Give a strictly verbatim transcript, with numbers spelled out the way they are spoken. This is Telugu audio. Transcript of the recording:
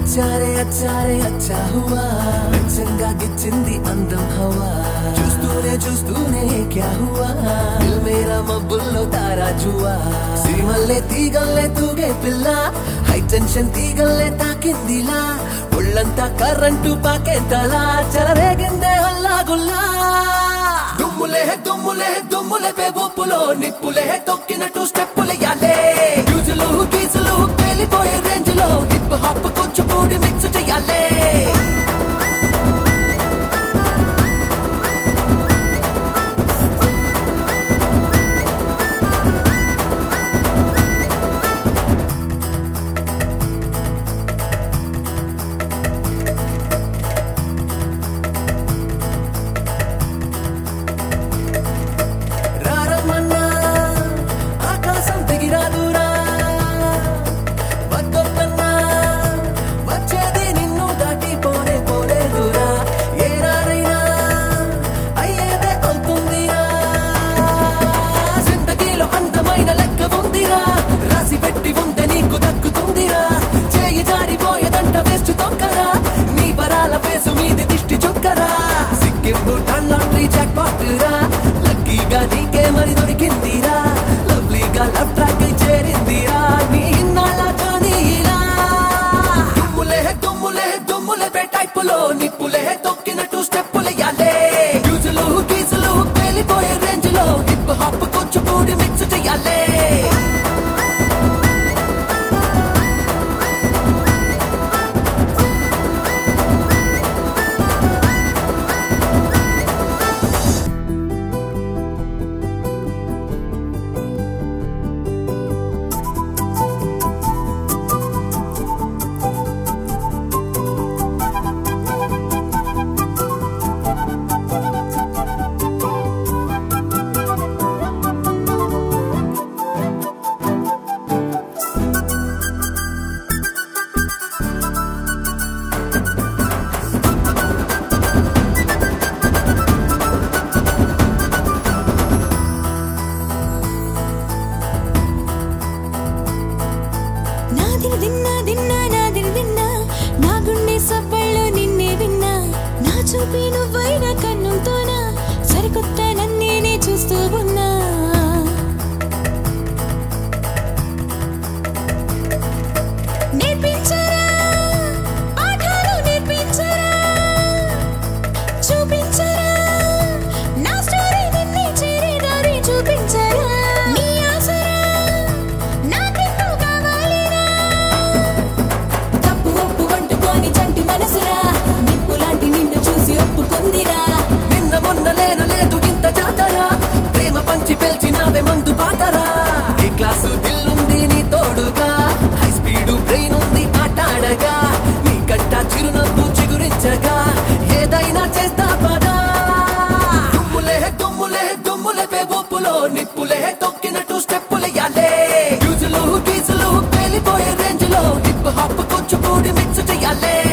అచ్చారే అచ్చారే అచ్చా హువా వెచ్చంగా గిచ్చింది అందం హవా చూస్తూనే చూస్తూనే క్యా హువా దిల్ మేరా మబ్బుల్లో తారా జువా సిరిమల్లే తీగల్లే తూగే పిల్ల హై టెన్షన్ తీగల్లే తాకిందిలా ఒళ్ళంతా కర్రంటూ పాకేంతలా చెలరేగిందే హల్లా గుల్లా దుమ్ములే దుమ్ములే దుమ్ములే పే ఊపులో నిప్పులే తొక్కినట్టు స్టెప్పులెయ్యాలే యూజులు గీజులు పేలిపోయే రేంజ్ లో హిప్ హాప్ కూచిపూడి మిక్స్ చెయ్యాలే లక్కీగా నీకే మరి దొరికిందిరా లవ్లీగా లవ్ ట్రాక్ చేరిందిరా నీ ఇన్నాళ్ళ కానీలా దుమ్ములే దుమ్ములే దుమ్ములే పే టైపులో నిప్పులే తొక్కినట్టు స్టెప్పులెయ్యాలే యూజులు గీజులు పేలిపోయే రేంజ్ లో హిప్ హాప్ కూచిపూడి మిక్స్ చెయ్యాలే దిన్నా దిన్నా నా దిల్ దిన్నా నా గుండె సబ్బళ్ళు నిన్నే విన్నా నా చూపి నువ్వైన కన్నుతోనా సరికొత్త నన్నేనే చూస్తూ ఉన్నా నేర్పించరా పాఠాలు నేర్పించరా చూపించరా నా స్టోరీ నిన్నే చేరే దారి చూపించరా నీ ఆసరా నాకెంతో కావాలిరా తప్పు ఒప్పు వంటుకొని చంటి మనసురా నిప్పులాంటి నిన్ను చూసి ఒప్పుకుందిరా నిన్న మొన్న లేను లేదు ఇంత జాతరా ప్రేమ పంచి పెల్చినావే మందు పాతరా ఈ క్లాసు దిల్లుంది నీ తోడుగా హై స్పీడు బ్రెయిన్ ఉంది ఆటాడగా నీ గడ్డ చిరునవ్వు చిగురించగా ఏదైనా చేస్తా పదా దుమ్ములే దుమ్ములే దుమ్ములే పే ఊపులో నిప్పులే తొక్కినట్టు స్టెప్పులెయ్యాలే యూజులు గీజులు పేలిపోయే రేంజ్ లో హిప్ హాప్ కూచిపూడి మిక్స్ చెయ్యాలే